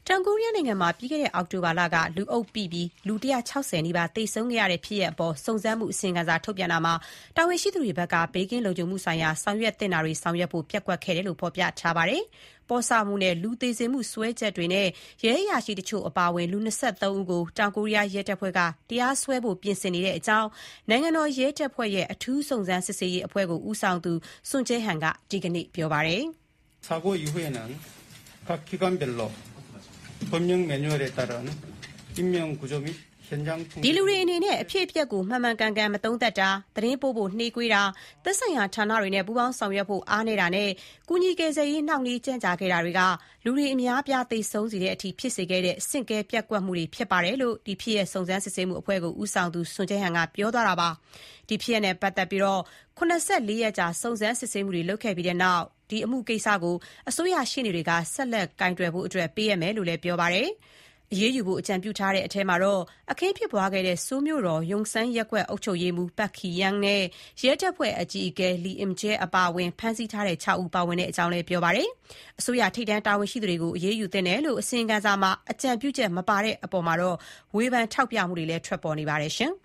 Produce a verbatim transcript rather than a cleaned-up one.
တောင်ကိုရီးယားနိုင်ငံမှာပြီးခဲ့တဲ့အောက်တိုဘာလကလူအုပ်ပိပြီးလူone hundred sixtyနီးပါးသေဆုံးခဲ့ရတဲ့ဖြစ်ရပ်အပေါ်စုံစမ်းမှုအစီရင်ခံစာထုတ်ပြန်တာမှာတာဝန်ရှိသူတွေဘက်ကဘေးကင်းလုံခြုံမှုဆိုင်ရာဆောင်ရွက်သင့်တာတွေဆောင်ရွက်ဖို့ပျက်ကွက်ခဲ့တယ်လို့ဖော်ပြထားပါတယ်။ပေါ်ဆမှုနဲ့လူသေစေမှုစွဲချက်တွေနဲ့ရဲအရာရှိတချို့အပါအဝင်လူtwenty-threeဦးကိုတောင်ကိုရီးယားရဲတပ်ဖွဲ့ကတရားစွဲဖို့ပြင်ဆင်နေတဲ့အကြောင်းနိုင်ငံတော်ရဲတပ်ဖွဲ့ရဲ့အထူးစုံစမ်းစစ်ဆေးရေးအဖွဲ့ကိုဦးဆောင်သူစွန်ကျဲဟန်ကဒီကနေ့ပြောပါတယ်။ 사고 이후에는 각 기관별로 법령 매뉴얼에 따른 인명 구조 및 현장 ဒီလူတွေအနေနဲ့အဖြစ်အပျက်ကိုမှန်မှန်ကန်ကန်မသုံးသပ်တာသတင်းပို့ဖို့နှေးကွေးတာသက်ဆိုင်ရာဌာနတွေနဲ့ပူးပေါင်းဆောင်ရွက်ဖို့အားနေတာနဲ့ကုညီကယ်ဆယ်ရေးနှောင့်နှေးကြန့်ကြာခဲ့တာတွေကလူတွေအများပြားသေဆုံးစေတဲ့အထိဖြစ်စေခဲ့တဲ့စင့်ကဲပြက်ကွက်မှုတွေဖြစ်ပါတယ်လို့ဒီဖြစ်ရဲ့စုံစမ်းစစ်ဆေးမှုအဖွဲ့ကိုဦးဆောင်သူစွန်ကျဲဟန်ကပြောသွားတာပါဒီဖြစ်ရဲ့နဲ့ပတ်သက်ပြီးတော့forty-fourရက်ကြာစုံစမ်းစစ်ဆေးမှုတွေလုပ်ခဲ့ပြီးတဲ့နောက်ဒီအမှုကိစ္စကိုအစိုးရရှေ့နေတွေကဆက်လက်ကင်တွယ်ဖို့အတွက်ပေးရမယ်လို့လည်းပြောပါတယ်အရေးယူဖို့အကြံပြုထားတဲ့အထက်မှာတော့အခင်းဖြစ်ပွားခဲ့တဲ့စိုးမျိုးတော်ယုံဆန်းရက်ကွက်အုပ်ချုပ်ရေးမှူးပတ်ခီယန်းနဲ့ရဲတပ်ဖွဲ့အကြီးအကဲလီအင်ဂျဲအပါအဝင်ဖမ်းဆီးထားတဲ့sixဦးပါဝင်တဲ့အကြောင်းလည်းပြောပါတယ်အစိုးရထိပ်တန်းတာဝန်ရှိသူတွေကိုအရေးယူသင့်တယ်လို့အစီရင်ခံစာမှာအကြံပြုချက်မပါတဲ့အပေါ်မှာတော့ဝေဖန်ထောက်ပြမှုတွေလည်းထွက်ပေါ်နေပါတယ်ရှင်။